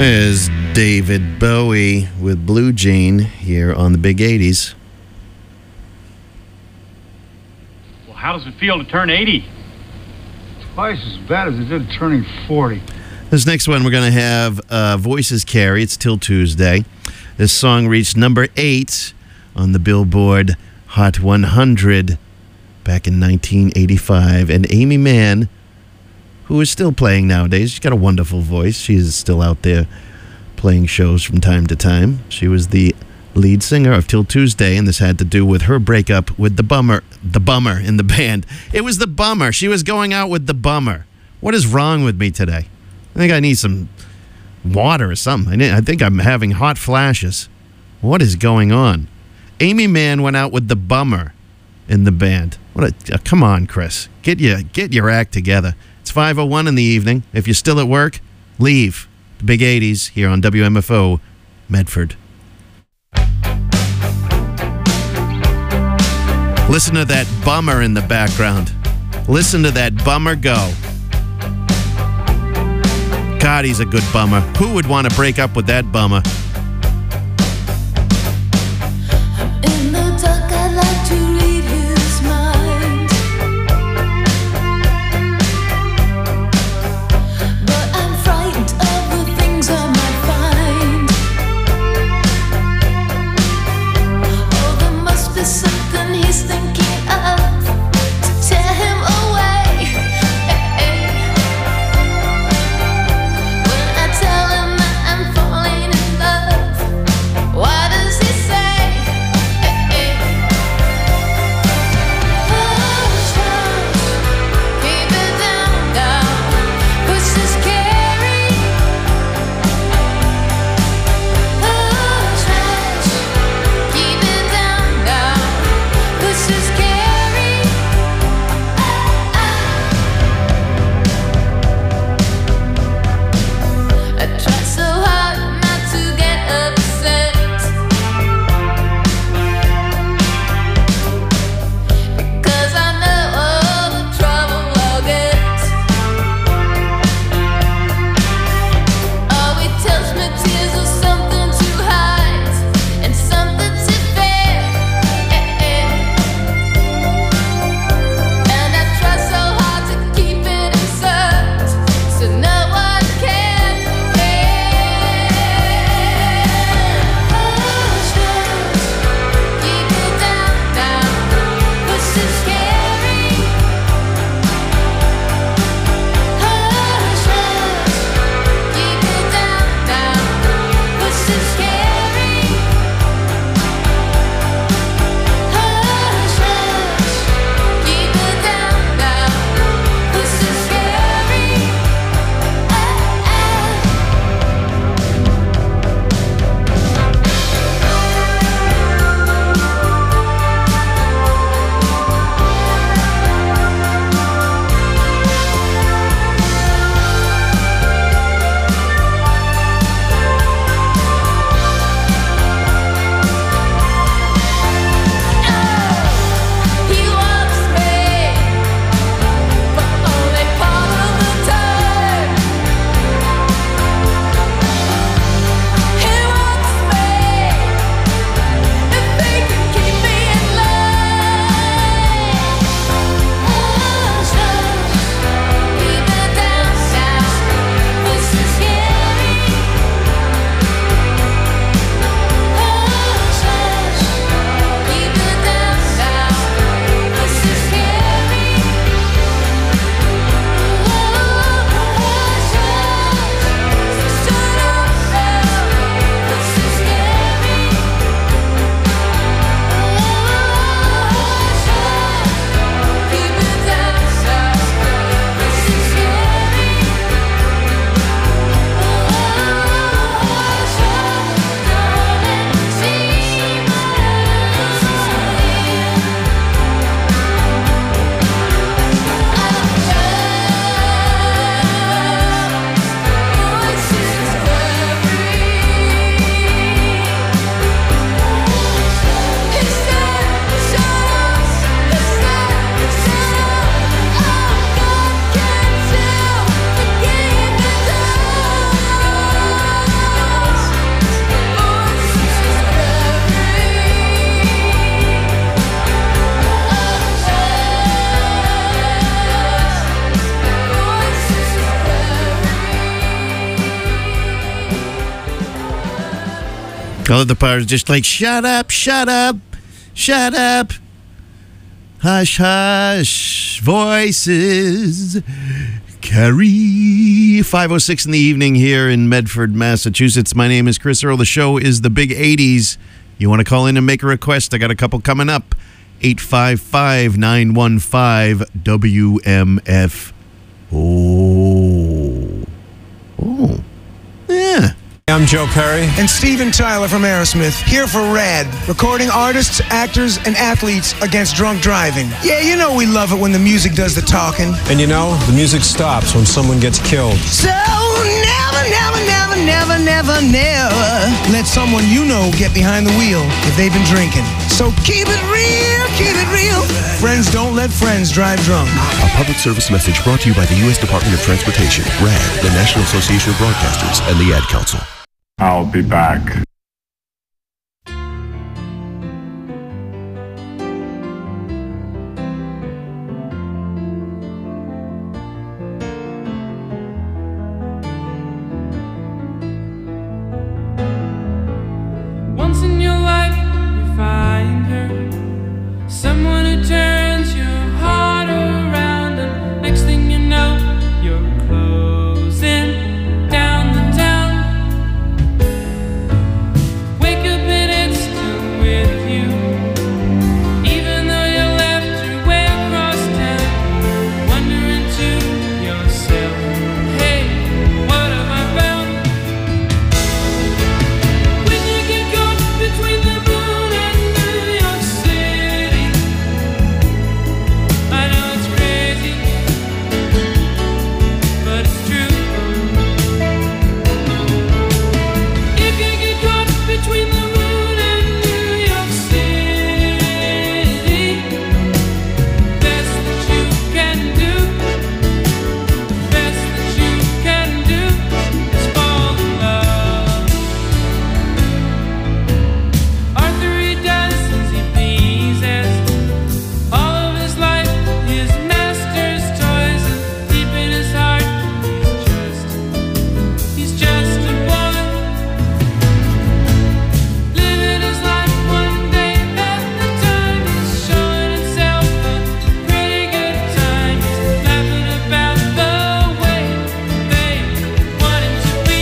There's David Bowie with Blue Jean here on the Big 80s. Well, how does it feel to turn 80? Twice as bad as it did turning 40. This next one we're going to have Voices Carry. It's Till Tuesday. This song reached number 8 on the Billboard Hot 100 back in 1985. And Amy Mann, who is still playing nowadays, she's got a wonderful voice. She is still out there playing shows from time to time. She was the lead singer of Till Tuesday, and this had to do with her breakup with the bummer in the band. It was the bummer. She was going out with the bummer. What is wrong with me today? I think I need some water or something. I think I'm having hot flashes. What is going on? Amy Mann went out with the bummer in the band. Come on, Chris. Get your act together. It's 5:01 in the evening. If you're still at work, leave. The Big 80s here on WMFO, Medford. Listen to that bummer in the background. Listen to that bummer go. God, he's a good bummer. Who would want to break up with that bummer? In the dark, I'd like to read his mind, but I'm frightened of the things I might find. Oh, there must be something he's thinking of to tear him away. When I tell him that I'm falling in love, All of the powers just like, shut up, shut up, shut up. Hush, hush, voices carry. 5:06 in the evening here in Medford, Massachusetts. My name is Chris Earl. The show is The Big 80s. You want to call in and make a request? I got a couple coming up. 855-915-WMF. Oh. Yeah. I'm Joe Perry. And Steven Tyler from Aerosmith, here for RAD, recording artists, actors, and athletes against drunk driving. Yeah, you know we love it when the music does the talking. And you know, the music stops when someone gets killed. So never, never, never, never, never, never let someone you know get behind the wheel if they've been drinking. So keep it real, keep it real. Friends don't let friends drive drunk. A public service message brought to you by the U.S. Department of Transportation, RAD, the National Association of Broadcasters, and the Ad Council. I'll be back. Once in your life you find her, someone who turns your heart around, and next thing you know you're closing down the town. Wake up and it's still with you, even though you left your way across town. Wondering to yourself, hey, what have I found? When you get caught between the moon and New York City, I know it's crazy, but it's true. If you get caught between the moon and New York City, best that you can do, best that you can do is fall in love. Arthur, he does as he pleases. All of his life, his master's toys, and deep in his heart, he's just a boy. Living his life one day at a time. He's showing himself a pretty good time. He's laughing about the way they want him to be.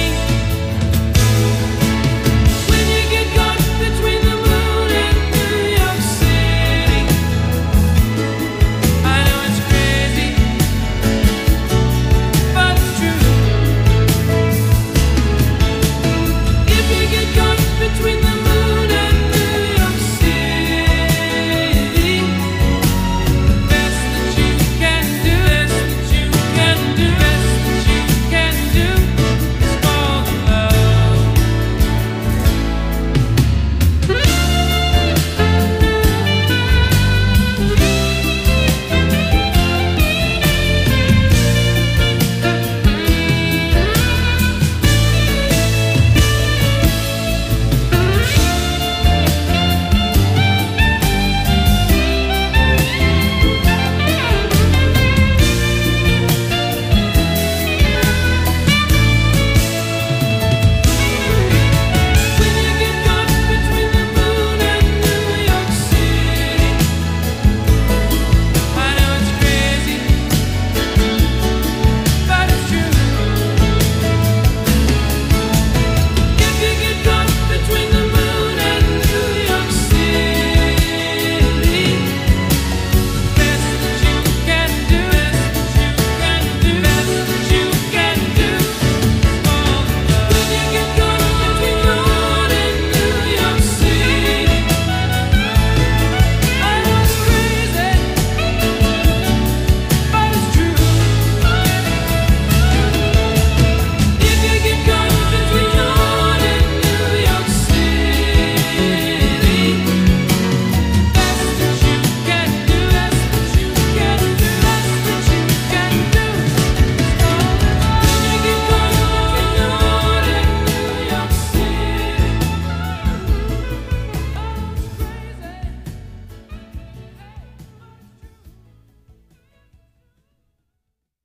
When you get caught between the moon and New York City, I know it's crazy, but it's true. If you get caught between the moon and New York City, best that you can do, best that you can do, best that you can do is fall in love. When you get caught between the moon and New York City, I know it's crazy, but it's true. If you get caught between the moon and New York City, best that you can do, best that you can do, best that you can do is fall in love. When you get caught between the moon and New York City, I know it's crazy, but it's true. If you get caught between the moon and New York City, best that you can do, best that you can do, best that you can do is fall in love. When you get caught between the moon and New York City,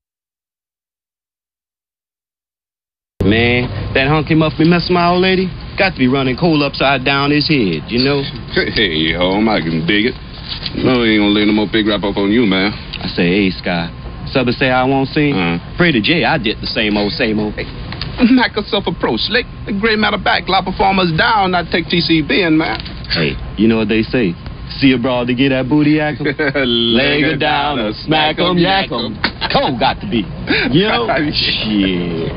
Man, that hunky must be messing with my old lady. Got to be running coal upside down his head, you know? Hey, home, I can dig it. No, he ain't gonna lay no more big rap up on you, man. I say, hey, Sky. Subbers say I won't sing. Pray to Jay, I did the same old, same old. Hey, knock yourself a pro, Slick. The gray matter back, lot performers down, not take TCB in, man. Hey, you know what they say? See a broad to get that booty yak 'em? Leg her down or smack 'em, yak 'em. Cole got to be. You know? Shit.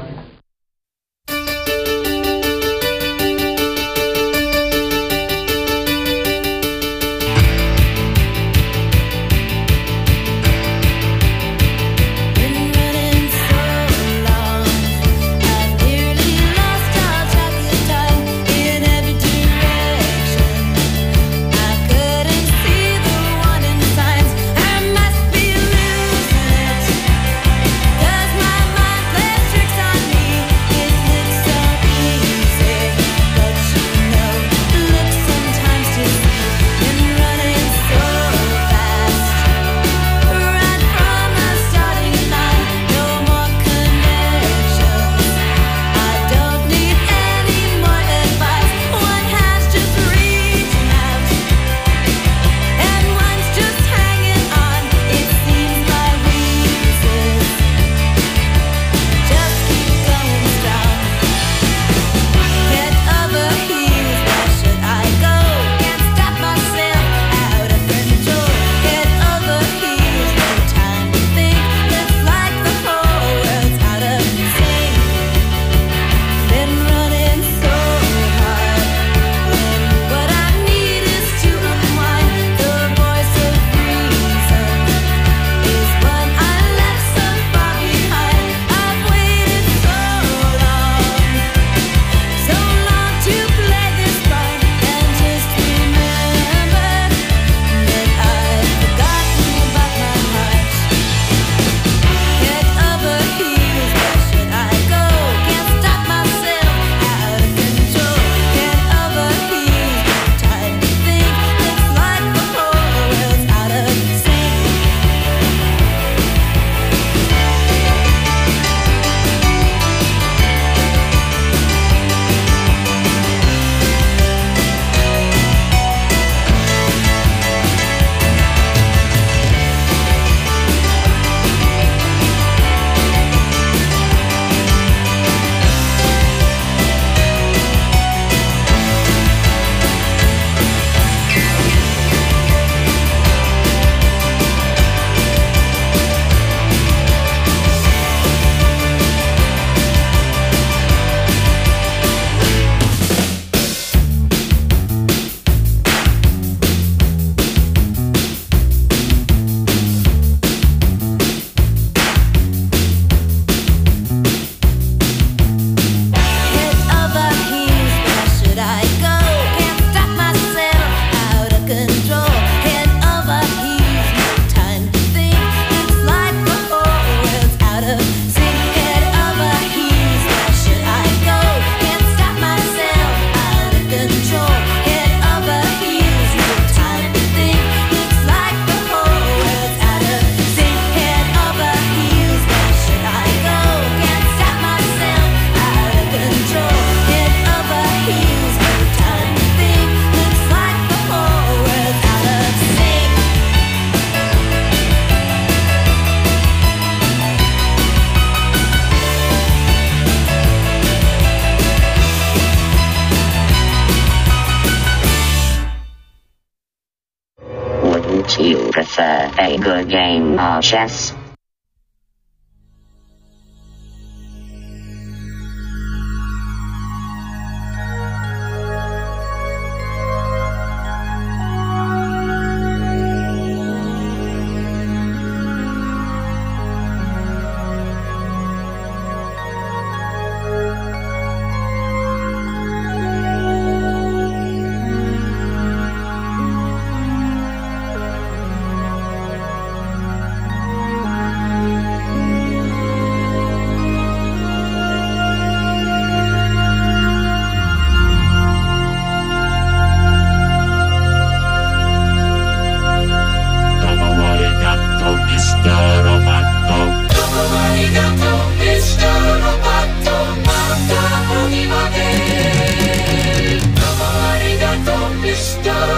Do you prefer a good game of chess?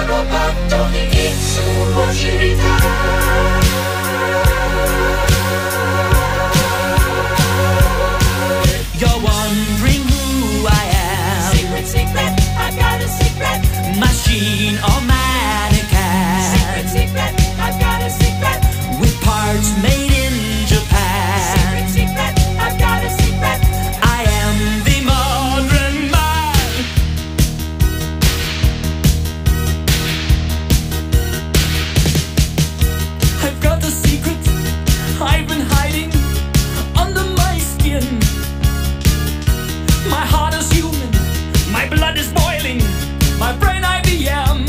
ロボットにいつも知りたい You're wondering who I am. Secret, secret, I've got a secret. Machine or mannequin. Secret, secret, I've got a secret. With parts made in Japan. Secret, secret, I've got a secret. I am the modern man. I've got a secret I've been hiding under my skin. My heart is human, my blood is boiling, my brain IBM.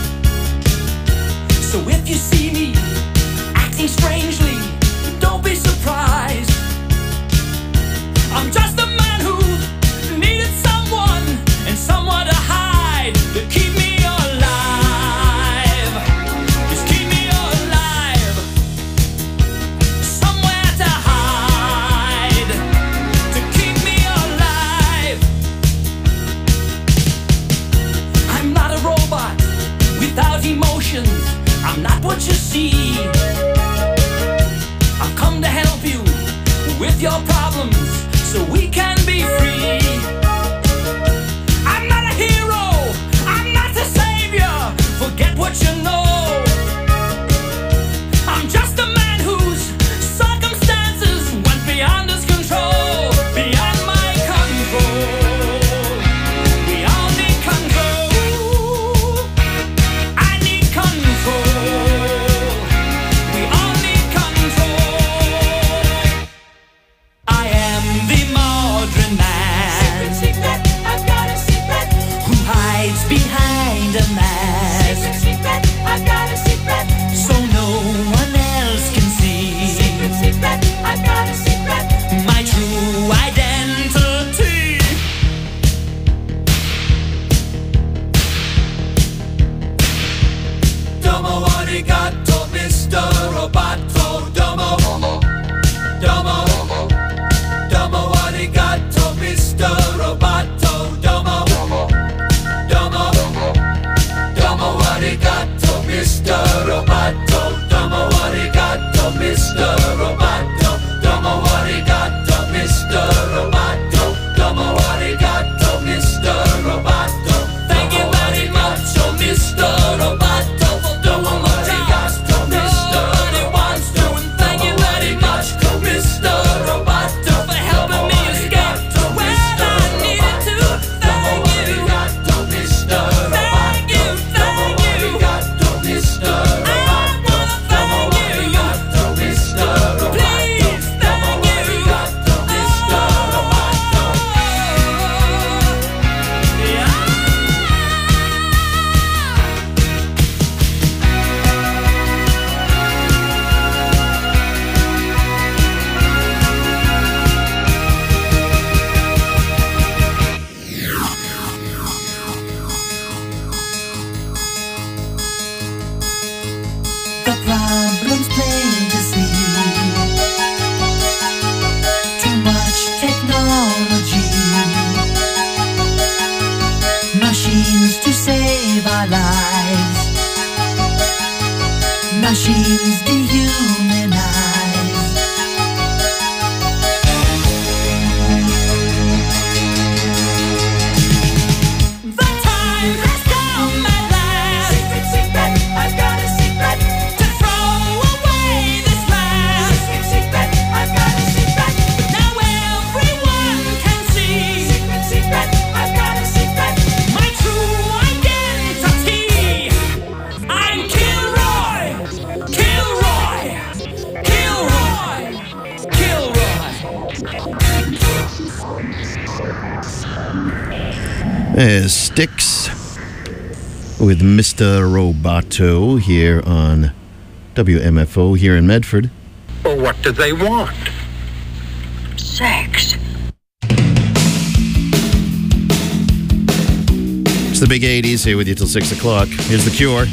So if you see me acting strangely, don't be surprised. I'm just a man who needed someone and someone to hide, to keep me alive. Just keep me alive. Somewhere to hide, to keep me alive. I'm not a robot without emotions. I'm not what you see. I've come to help you with your problems so we can be free. I'm not a hero, I'm not the savior. Forget what you know. I'm just a man whose circumstances went beyond his control, beyond my control. We all need control. I need control. We all need control. I am the modern man. Secret, secret, I've got a secret. Who hides behind a mask, Secret, secret, I've got a secret. so no one else can see Secret, secret, I've got a secret. my true identity. Domo arigato, Mr. Roboto. Domo, domo, domo arigato, Mr. Roboto. Domo, domo, domo arigato, Mr. Roboto. Domo arigato, Mr. Roboto. Domo arigato, Mr. Roboto. Domo arigato, Mr. Roboto. Thank you very much, oh Mr. Roboto, for doing what you asked of Mr. Wants to. And thank you very much, Mr. Roboto, for helping me escape to where I needed to. Thank you, Mr. Thank you, thank you, Mr. Roboto. Thank you, Mr. Roboto. Please, thank you, Mr. Roboto. Yeah. The problem's plain to see. Too much technology. Machines to save our lives. Machines dehumanize. The time has come at last. Secret, secret, I've got a secret. To throw away this mask. Secret, secret, I've got a secret. Now everyone can see Secret, secret, I've got a secret. my true identity. I'm Kilroy, Kilroy, Kilroy, Kilroy. Styx with Mr. Roboto here on WMFO here in Medford. Well, what do they want? Sex. It's the big 80s here with you till 6 o'clock. Here's The Cure.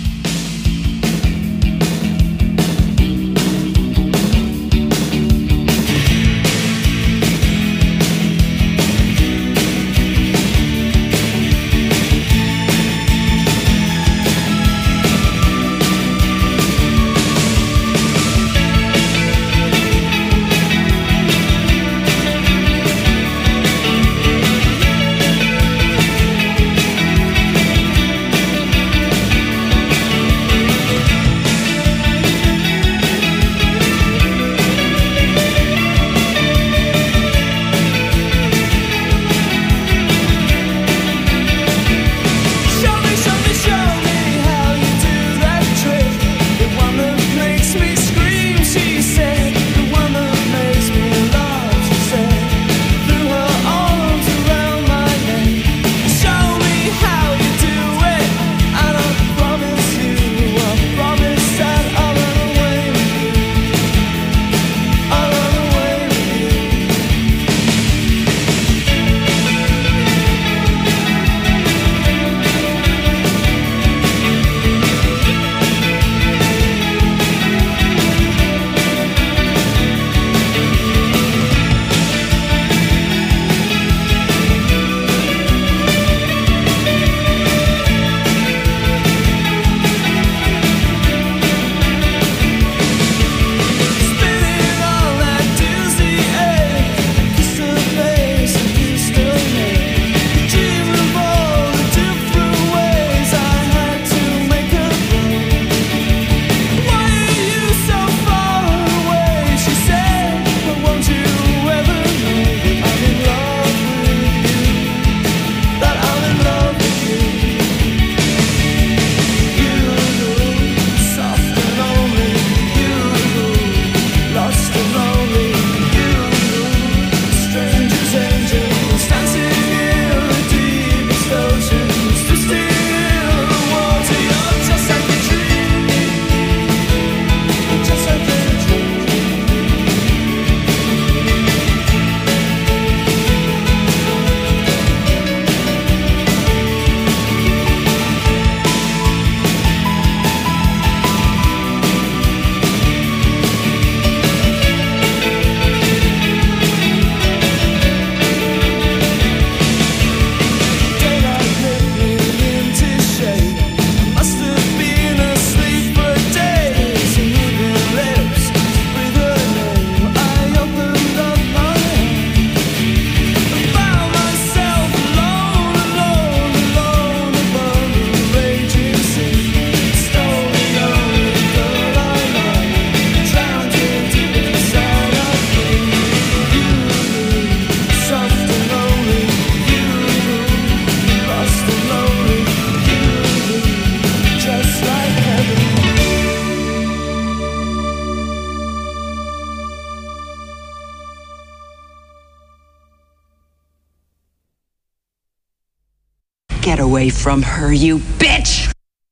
Get away from her, you bitch!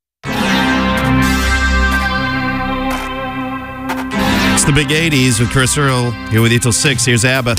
It's the Big 80s with Chris Earl. Here with you till 6. Here's ABBA.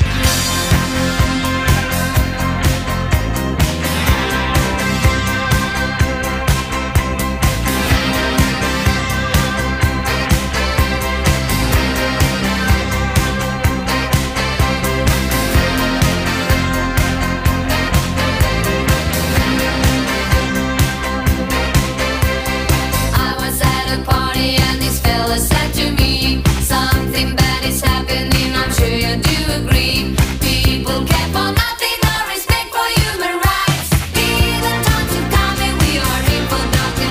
I was at a party and this fella said to me, something bad is happening, I'm sure you do agree. People care for nothing, no respect for human rights. Even times of coming, we are in for nothing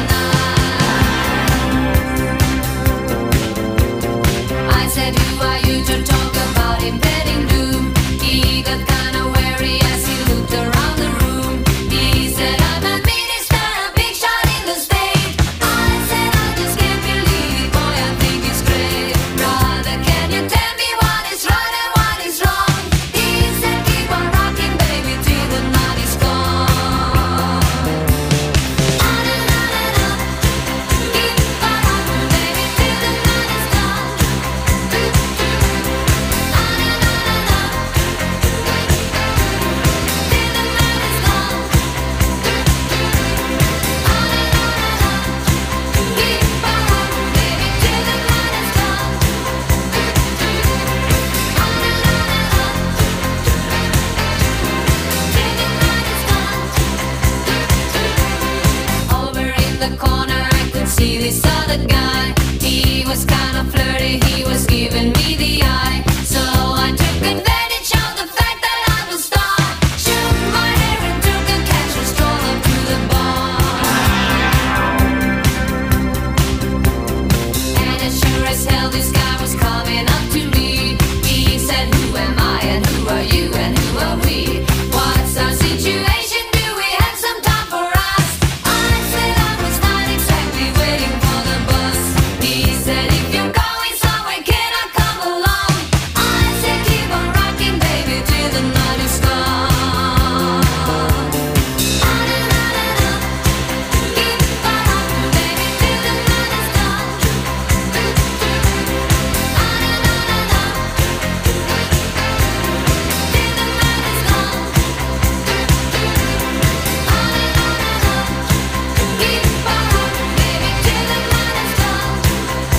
now. I said, who are you to talk about impending doom? He got kinda wary as he looked around the room. He said, I'm a minister, a big shot in the state. I said, I just can't believe it, boy, I think it's great. Brother, can you tell me what is right and what is wrong? He said, keep on rocking, baby, till the night is gone. On and on and on. Keep on rocking, baby, till the night is gone. On and on and on. Till the night is gone. On and on and on. Keep on rocking, baby, till the night is gone. On and on and on. Till the night is gone. Over in the corner, I could see this other guy. He was kind of flirty, he was giving me the eye. So I took advantage of the fact that I'm a star. Shook my hair and took a casual stroll up to the bar. And as sure as hell, this guy was coming up to me. He said, who am I and who are you and who are we? What's our situation? Do we have some time for us? I said I was not exactly waiting for the bus. He said, if you're going somewhere, can I come along? I said, keep on rocking, baby, till the night is gone. On and on and on. Keep on rocking, baby, till the night is gone. On and on and on. Till the night is gone. On and on and on. Keep on rocking, baby, till the night is gone. On and on and on.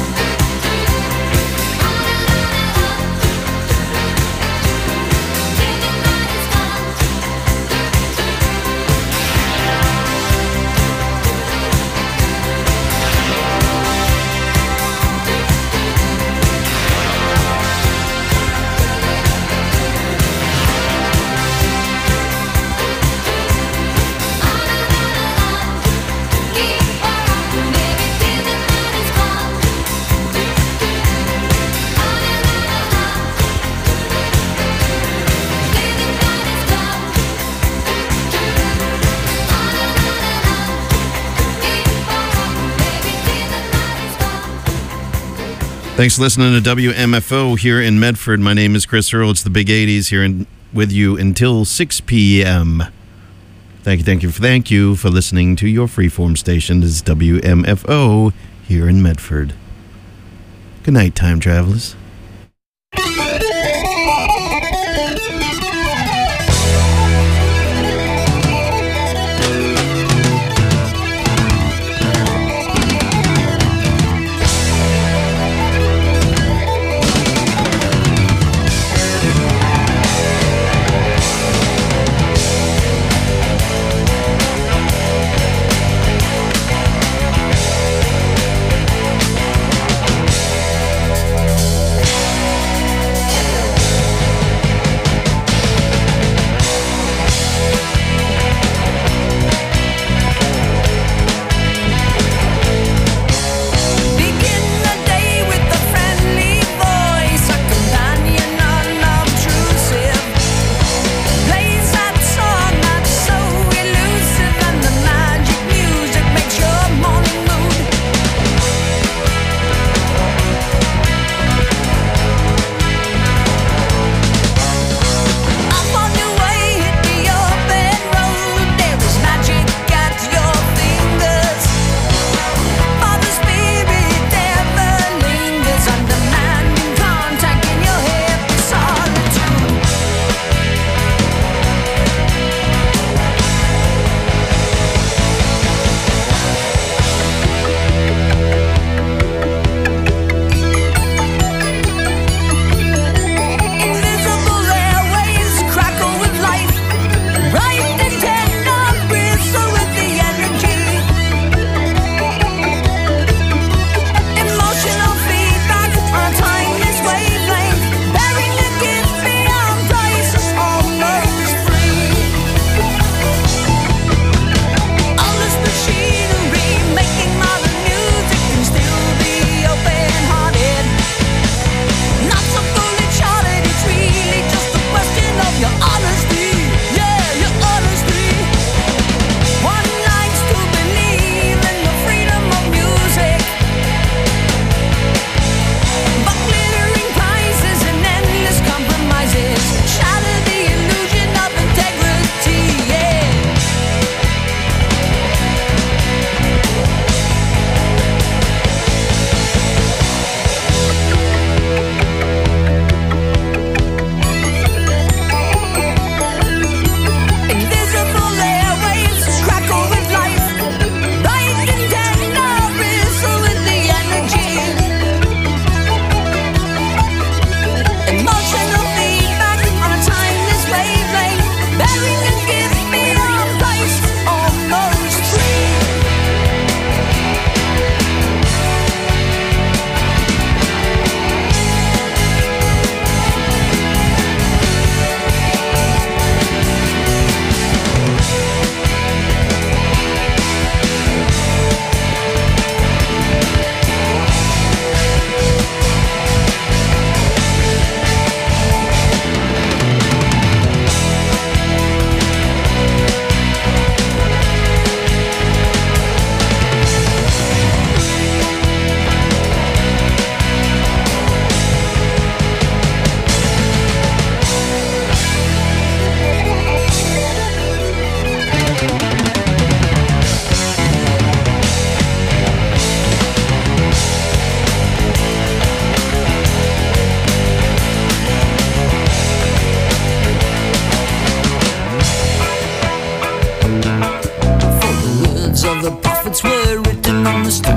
Till the night is gone. Keep on rocking, baby, till the night is gone. On and on and on. Till the night is gone. On and on and on. Keep on rocking, baby, till the night is gone. Thanks for listening to WMFO here in Medford. My name is Chris Earl. It's the Big 80s here with you until 6 p.m. Thank you for listening to your freeform station. This is WMFO here in Medford. Good night, time travelers.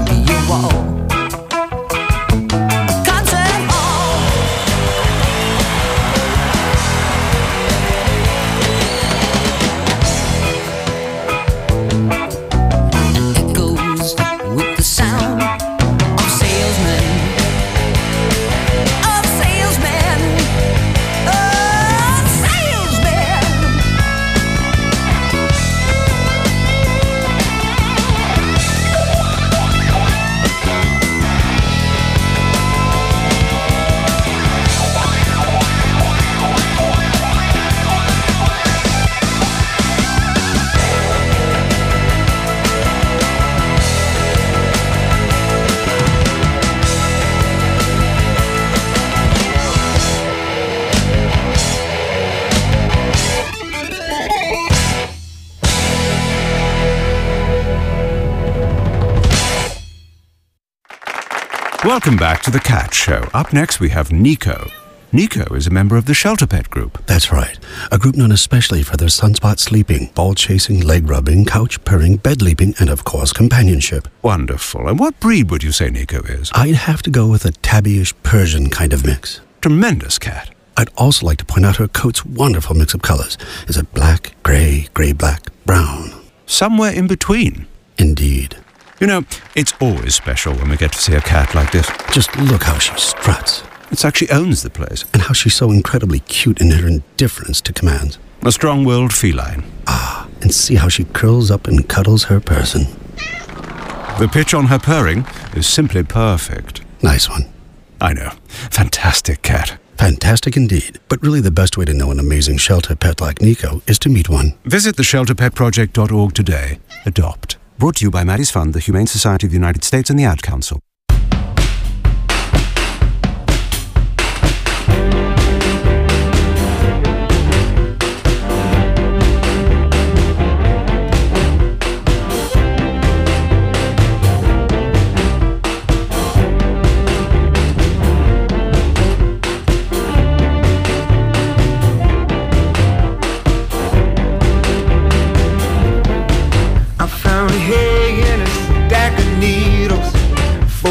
your wall. A concert hall. Echoes with the sound of salesmen. Of salesmen. Of salesmen. Welcome back to The Cat Show. Up next we have Nico. Nico is a member of the Shelter Pet Group. That's right. A group known especially for their sunspot sleeping, ball chasing, leg rubbing, couch purring, bed leaping, and of course companionship. Wonderful. And what breed would you say Nico is? I'd have to go with a tabbyish Persian kind of mix. Tremendous cat. I'd also like to point out her coat's wonderful mix of colors. Is it black, gray, gray-black, brown? Somewhere in between. Indeed. You know, it's always special when we get to see a cat like this. Just look how she struts. It's like she owns the place. And how she's so incredibly cute in her indifference to commands. A strong-willed feline. Ah, and see how she curls up and cuddles her person. The pitch on her purring is simply perfect. Nice one. I know. Fantastic cat. Fantastic indeed. But really the best way to know an amazing shelter pet like Nico is to meet one. Visit theshelterpetproject.org today. Adopt. Brought to you by Maddie's Fund, the Humane Society of the United States, and the Ad Council. I found hay and a stack of needles,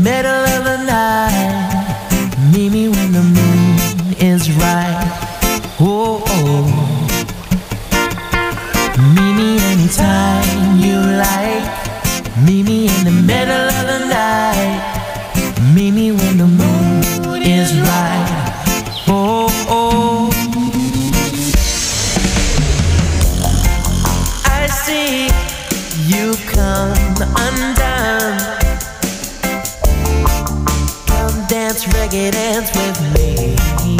middle of the night. Meet me when the moon is right. Oh, oh. Meet me anytime you like. Meet me in the middle of the night. Meet me when the moon is right. Oh, oh. I see you come undone. Come dance, reggae dance with me.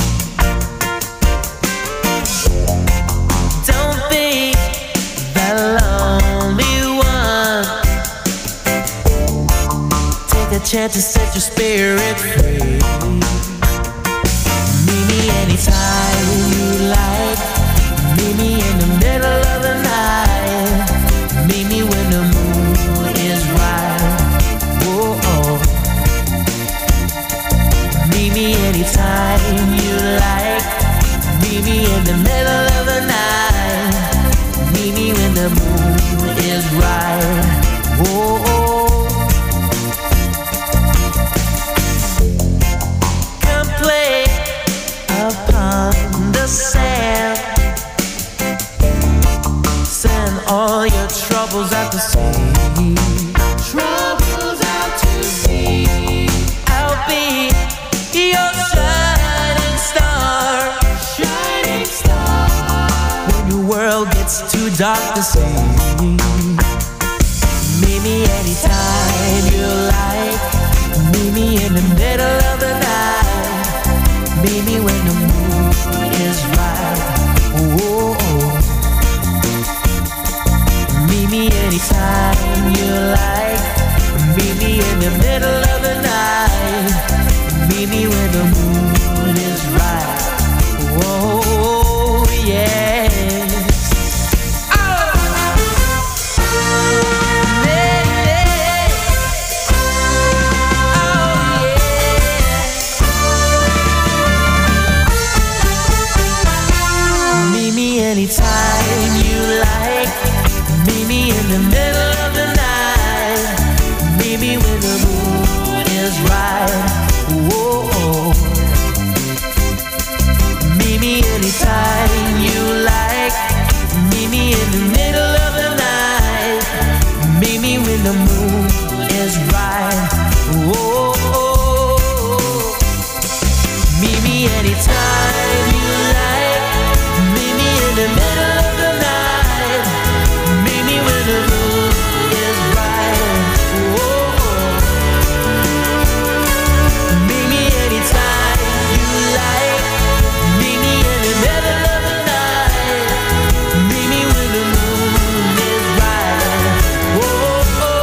Don't be the lonely one. Take a chance to set your spirit free. Meet me anytime you like. Meet me in the middle of the night. Meet me when the moon is right. Oh, oh. Meet me anytime you like. Meet me in the middle of the night. Meet me when the moon is right. Oh, oh. Come play upon the sand. Send all your troubles out to sea. Troubles out to sea. I'll be your shining star. Shining star. When your world gets too dark to see. Meet me anytime you like. Meet me in the middle of the night. Meet me when the moon is right. Oh, oh. Meet me anytime you like. Meet me in the middle of the night. Meet me when the moon is right. Oh, yes. Anytime you like. Meet me in the middle of the night. Meet me when the moon is right. Whoa, oh. Meet me anytime you like. Meet me in the middle of the night. Meet me when the moon is right. Whoa, oh. Meet me anytime you like. Meet me in the middle of the night. Meet me when the moon is right. Whoa. Meet me anytime you like. Meet me in the middle of the night. Meet me when the moon is right. Whoa.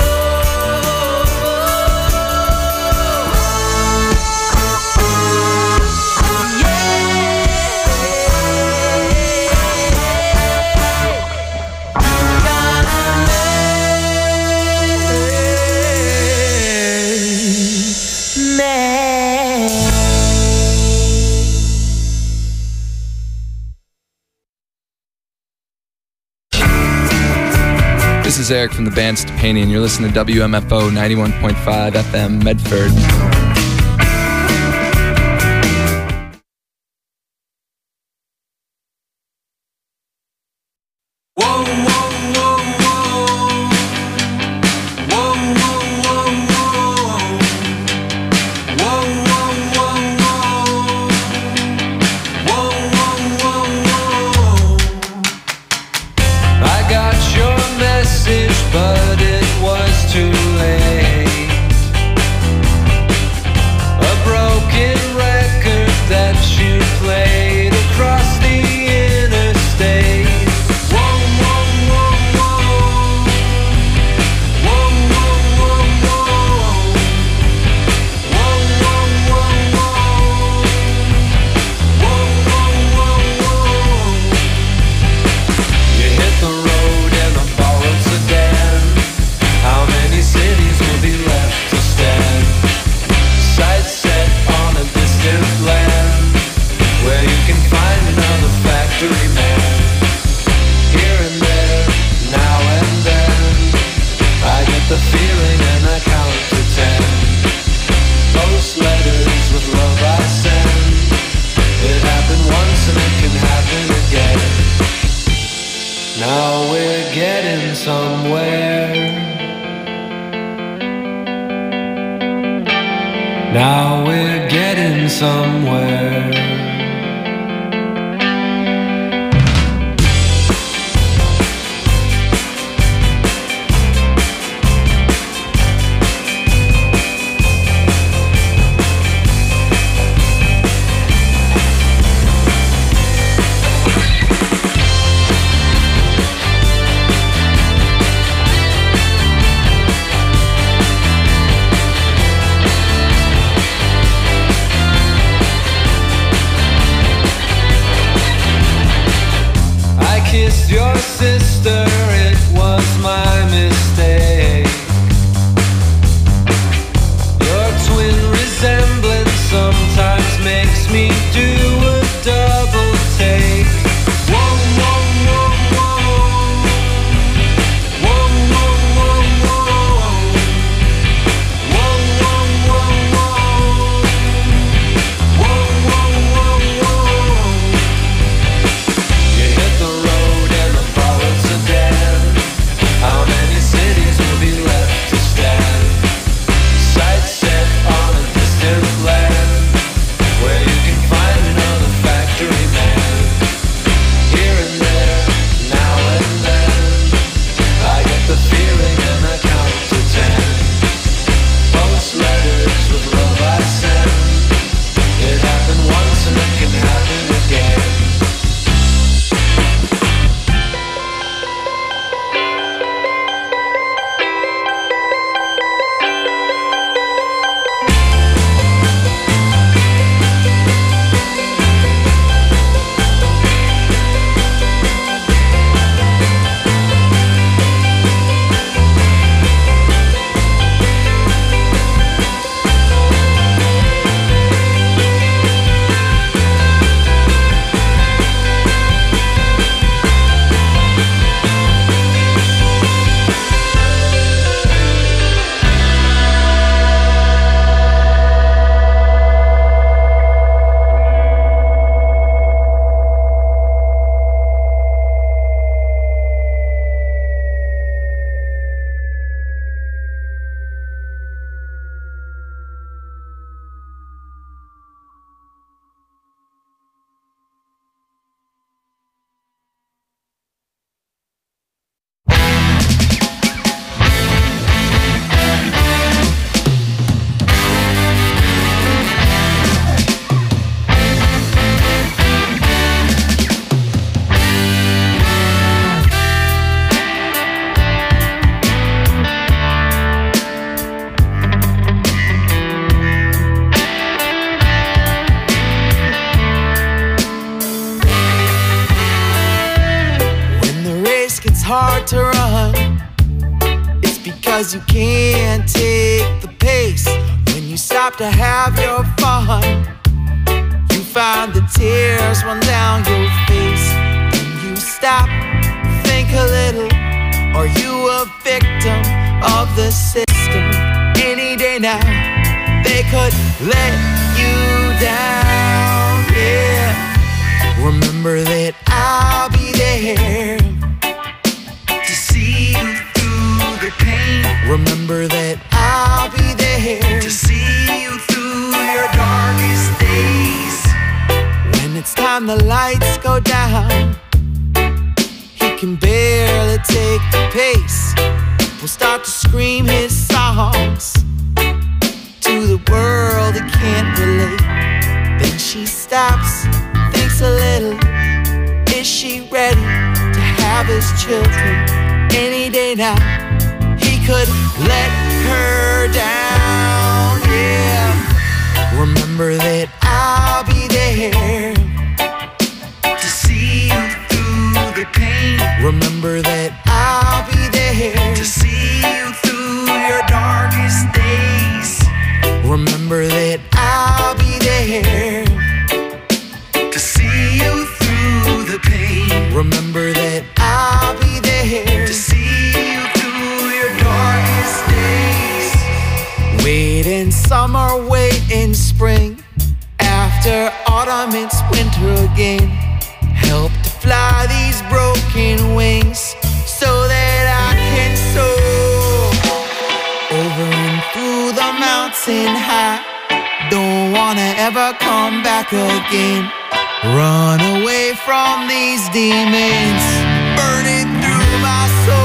This is Eric from the band Stepanian. You're listening to WMFO 91.5 FM Medford. I got your message, but it was too late. Now we're getting somewhere. Kissed your sister, it was my mistake. Your twin resemblance sometimes makes me do a double take. Whoa, whoa, whoa, whoa. Whoa, whoa, whoa, whoa. Whoa, whoa, whoa, whoa. Whoa, whoa, whoa, whoa. You hit the road and the forest sedan. How many cities will be left to stand? Sight set on a distant land, where you can find another factory man. Here and there, now and then, I get the feeling and I count to 10. Post letters with love I send. It happened once and it can happen again. Hard to run, it's because you can't take the pace. When you stop to have your fun, you find the tears run down your face. When you stop, think a little, are you a victim of the system? Any day now, they could let you down, yeah. Remember that I'll be there to see you through the pain. Remember that I'll be there to see you through your darkest days. When it's time the lights go down, he can barely take the pace. Will start to scream his songs to the world he can't relate. Then she stops, thinks a little. Is she ready to have his children? Any day now, he could let her down, yeah. Remember that I'll be there to see you through the pain. Remember that I'll be there to see you through your darkest days. Remember that I'll be there to see you through the pain. Remember that I'll be there to see you through your darkest days. Wait in summer, wait in spring. After autumn, it's winter again. Help to fly these broken wings so that I can soar over and through the mountain high. don't wanna ever come back again. Run away from these demons burning through my soul.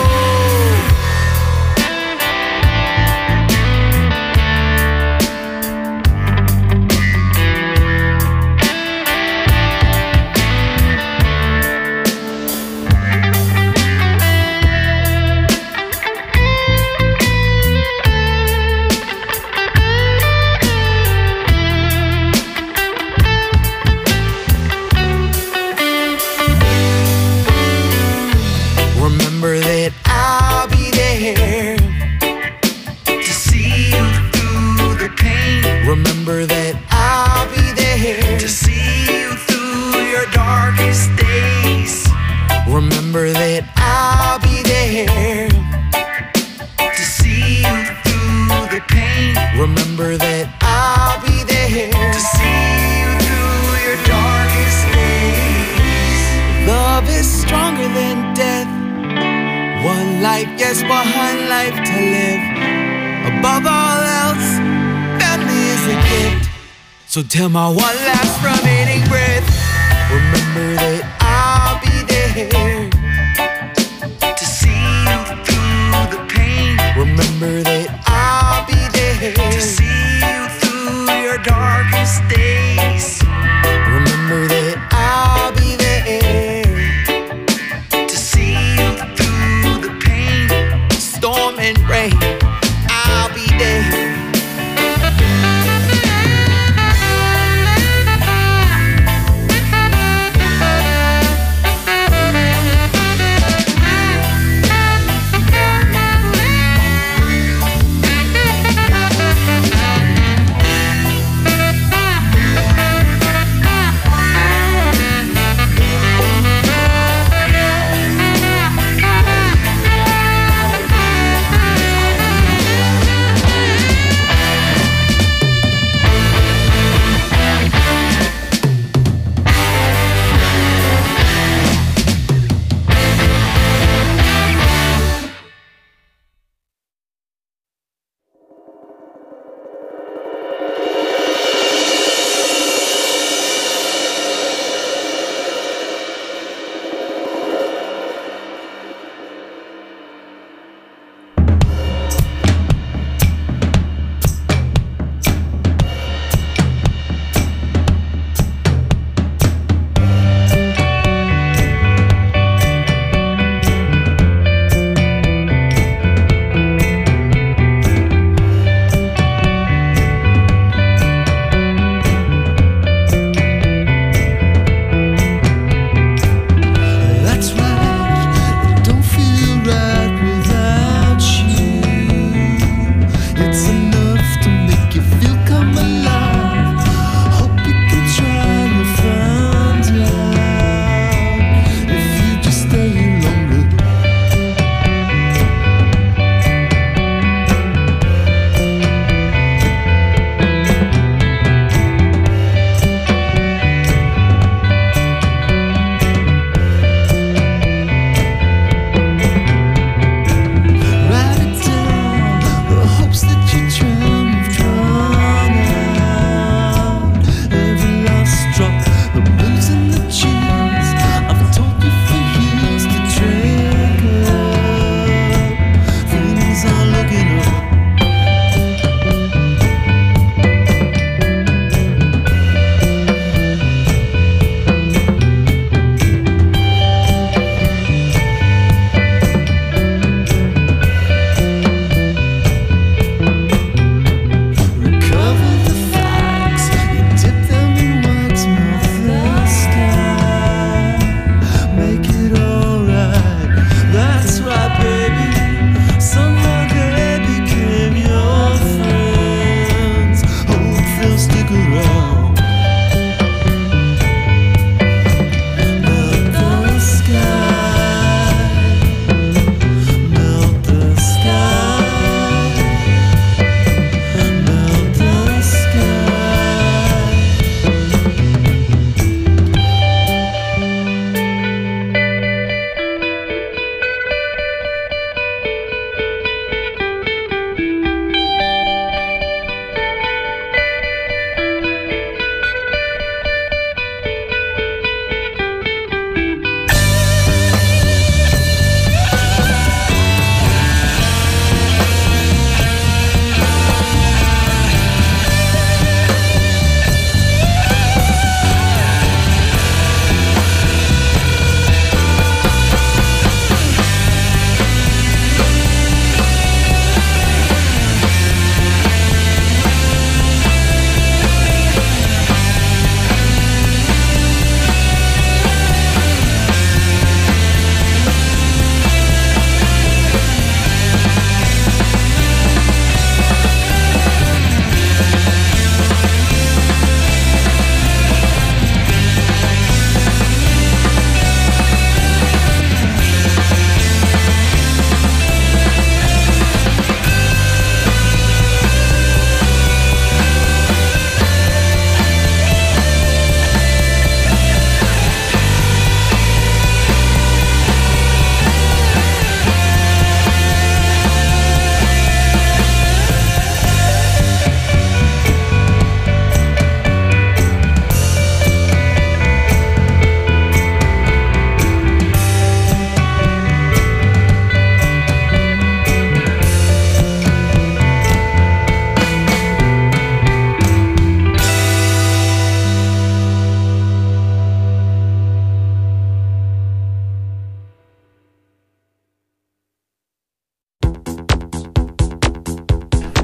Remember that I'll be there to see you through the pain. Remember that I'll be there to see you through your darkest days. Remember that I'll be there to see you through the pain. Remember that I'll be there to see you through your darkest days. Love is stronger than death. One life, yes, one life to live. Above all else, family is a gift. So till my one last remaining breath, remember that I'll be there to see you through the pain. Remember that I'll be there to see you through your darkest days. Remember that I'll be there to see you through the pain, storm and rain. I'll be there.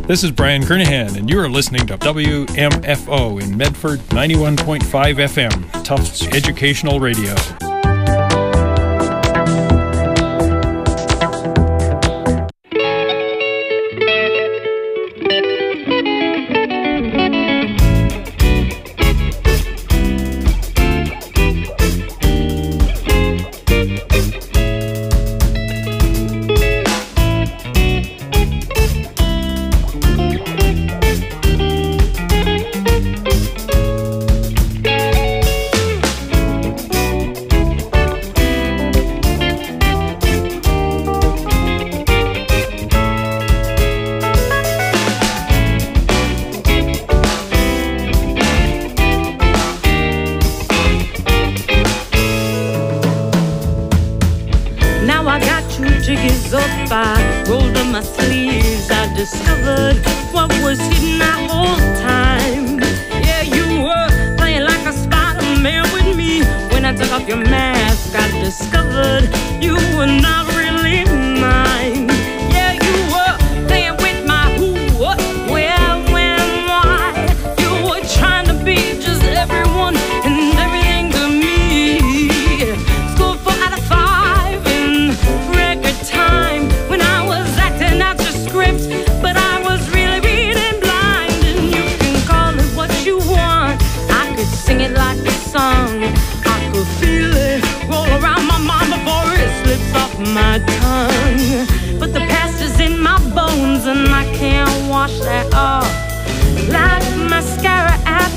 This is Brian Kernahan, and you are listening to WMFO in Medford, 91.5 FM, Tufts Educational Radio.